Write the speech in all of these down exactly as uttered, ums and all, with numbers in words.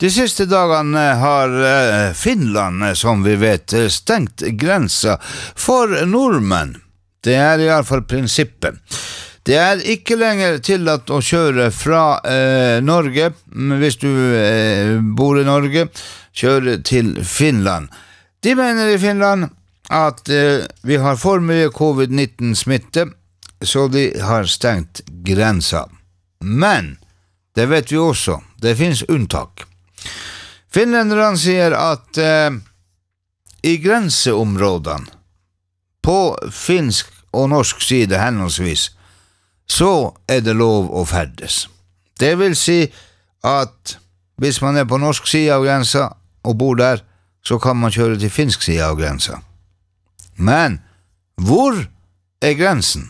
De siste dagene har Finland, som vi vet, stengt grensa for nordmenn. Det er i alle fall prinsippet. Det er ikke lenger tillatt å kjøre fra eh, Norge, hvis du eh, bor i Norge, kjøre til Finland. De mener i Finland at eh, vi har for mye covid nitten-smitte, så de har stengt grensa. Men, det vet vi også, det finnes unntak. Finlenderne sier at eh, i grenseområdene, på finsk og norsk side henholdsvis, så er det lov å ferdes. Det vil si at hvis man er på norsk side av grensa og bor der, så kan man kjøre til finsk side av grensa. Men hvor er grensen?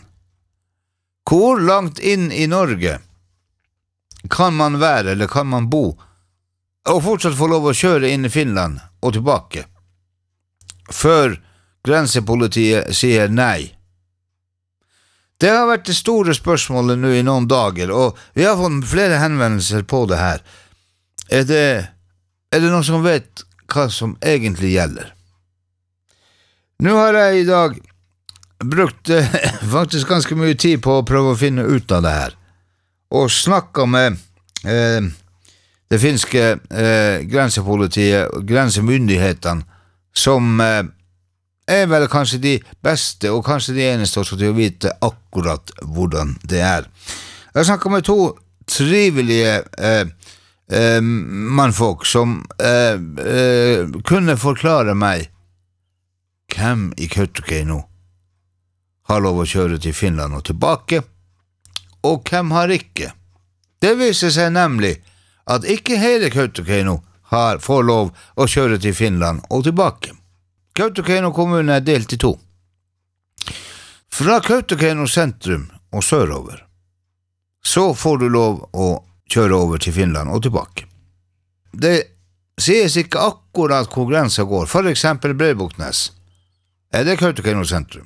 Hvor langt inn i Norge kan man være, eller kan man bo, og fortsatt få lov å kjøre inn i Finland og tilbake, før grensepolitiet sier nei? Det har vært det store spørsmålet nå i noen dager, og vi har fått flere henvendelser på det her. Er det, er det noen som vet hva som egentlig gjelder? Nå har jeg i dag brukt eh, faktisk ganske mye tid på å prøve å finne ut av det her, og snakket med eh, det finske eh, grensepolitiet og grensemyndighetene, som eh, er vel kanskje de beste og kanskje de eneste også til å vite akkurat hvordan det er. Jeg snakket med to trivelige eh, eh, mannfolk som eh, eh, kunne forklare meg hvem i Kautokeino har lov å kjøre til Finland og tilbake, og hvem har ikke. Det viser seg nemlig at ikke hele Kautokeino har får lov å kjøre til Finland og tilbake. Kautokeino kommune er delt i to. Fra Kautokeino sentrum og sørover, så får du lov å kjøre over til Finland og tilbake. Det sies ikke akkurat hvor grensa går, for eksempel Breibuktnes. Er det Kautokeino sentrum?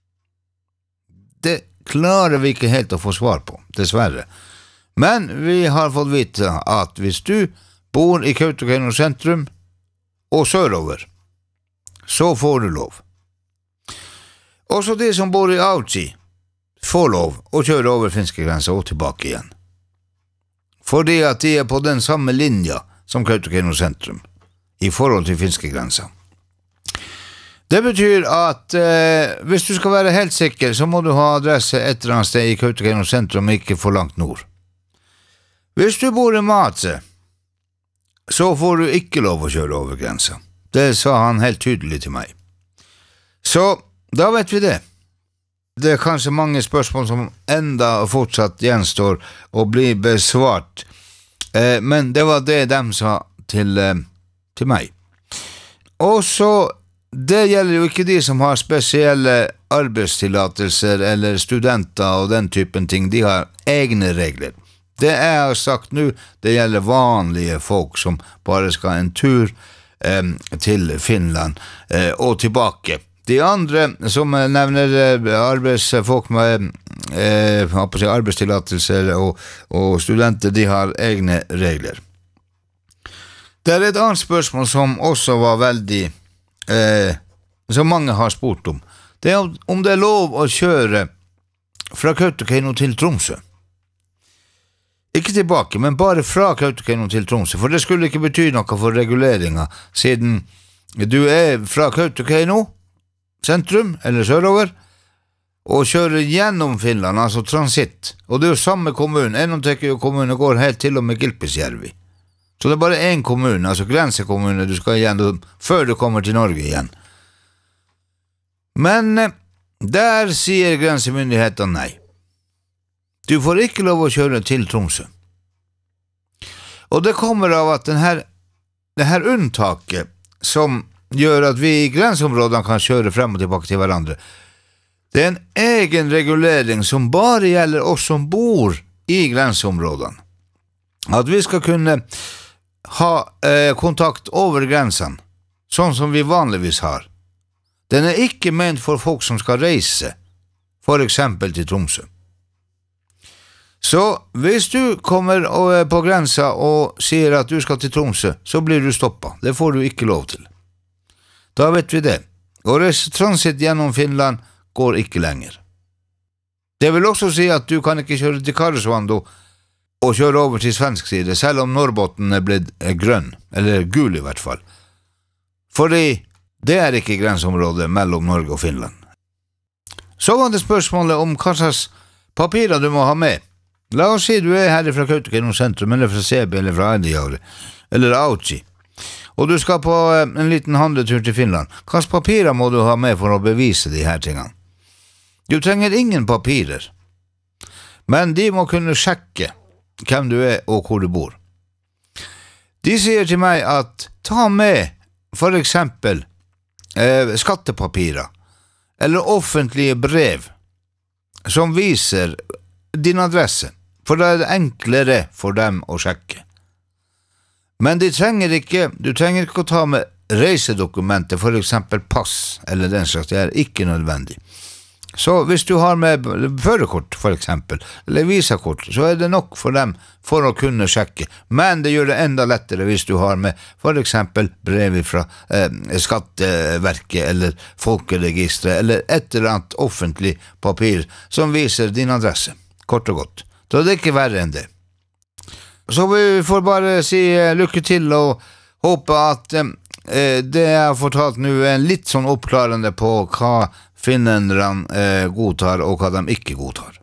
Det klarer vi ikke helt å få svar på, dessverre. Men vi har fått vite at hvis du bor i Kautokeino sentrum og sørover, så får du lov. Også de som bor i Auchi får lov å kjøre over finske grenser og tilbake igjen. Fordi at de er på den samme linja som Kautokeino sentrum i forhold til finske grenser. Det betyr at eh, hvis du skal være helt sikker, så må du ha adresse et eller annet sted i Kautokeino sentrum, ikke for langt nord. Hvis du bor i Matse, så får du ikke lov å kjøre over grensa. Det sa han helt tydelig til meg. Så da vet vi det. Det er kanskje mange spørsmål som enda fortsatt gjenstår å bli besvart. Eh, men det var det de sa til, eh, til meg. Og så det gjelder jo ikke de som har spesielle arbeidstillatelser eller studenter og den typen ting. De har egne regler. Det jeg har sagt nå, det gjelder vanlige folk som bare skal en tur eh, til Finland eh, og tilbake. De andre som nevner eh, arbeidsfolk med eh, arbeidstillatelser og, og studenter, de har egne regler. Det er et annet spørsmål som også var veldig Eh, som mange har spurt om. Det er om det er lov å kjøre fra Kautokeino til Tromsø. Ikke tilbake, men bare fra Kautokeino til Tromsø, for det skulle ikke bety noe for reguleringa, siden du er fra Kautokeino sentrum, eller sørover, og kjører gjennom Finland, altså transitt. Og det er jo samme kommune. Enontekiö kommune går helt til og med Kilpisjärvi. Så det er bare en kommune, altså grensekommune du skal igjennom før du kommer til Norge igjen. Men der sier grensemyndighetene nei. Du får ikke lov å kjøre til Tromsø. Og det kommer av at denne, denne unntaket som gjør at vi i grenseområdene kan kjøre frem og tilbake til hverandre, det er en egen regulering som bare gjelder oss som bor i grenseområdene. At vi skal kunne ha eh, kontakt over grensen, sånn som vi vanligvis har. Den er ikke ment for folk som skal reise, for eksempel til Tromsø. Så hvis du kommer på grensa og sier at du skal til Tromsø, så blir du stoppet. Det får du ikke lov til. Da vet vi det. Og transit gjennom Finland går ikke lenger. Det vil også si at du kan ikke kjøre til Karesuando og kjøre over til svensk side, selv om Norrbotten er blitt grønn, eller gul i hvert fall. Fordi det er ikke grenseområdet mellom Norge og Finland. Så var det spørsmålet om hva slags papirer du må ha med. La oss si du er her fra Kautokeino sentrum, eller fra Sebi, eller fra Aidejavre, eller Auchi, og du skal på en liten handletur til Finland. Hva slags papirer må du ha med for å bevise de her tingene? Du trenger ingen papirer, men de må kunne sjekke hvem du er og hvor du bor. De sier til meg at ta med for eksempel eh, skattepapirer, eller offentlige brev, som viser din adresse, for da er det enklere for dem å sjekke. Men de trenger ikke, du trenger ikke å ta med reisedokumenter, for eksempel pass, eller den slags, det er ikke nødvendig. Så hvis du har med førerkort, for eksempel, eller visakort, så er det nok for dem for å kunne sjekke. Men det gjør det enda lettere hvis du har med for eksempel brev fra eh, Skatteverket, eller Folkeregistret, eller et eller annet offentlig papir som viser din adresse, kort og godt. Så det er ikke verre enn det. Så vi får bare si lykke til og håpe at eh, det jeg har fortalt nå er litt sånn oppklarende på hva finnerne eh, godtar og hva de ikke godtar.